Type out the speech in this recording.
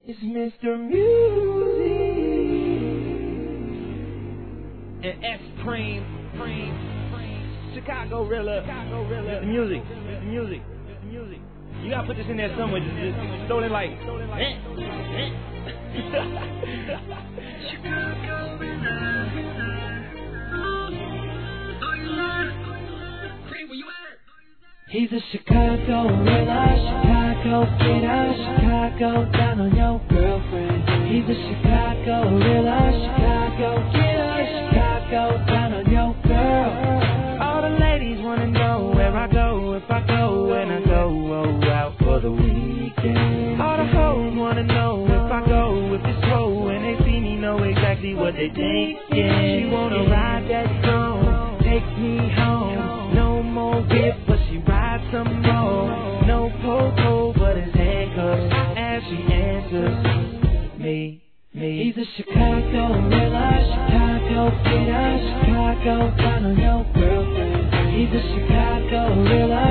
It's Mr. Music and S-Prime, Chicago Rilla, Mr. Music. You gotta put this in there somewhere, just throw it like, Chicago Rilla. Where you at? He's a Chicago Rilla, Chicago getter, Chicago down on your girlfriend. He's a Chicago Rilla, Chicago getter, Chicago down on your girl. all the ladies wanna know where I go, if I go, and I go out for the weekend. All the hoes wanna know if I go, if it's cold, and they see me know exactly what they thinking. She wanna ride that song, take me home, no more gift, but she rides some more. No po-po, but it's handcuffs, as she answers me. He's a Chicago Rilla, Chicago getter, Chicago down on your girlfriend. He's a Chicago Rilla,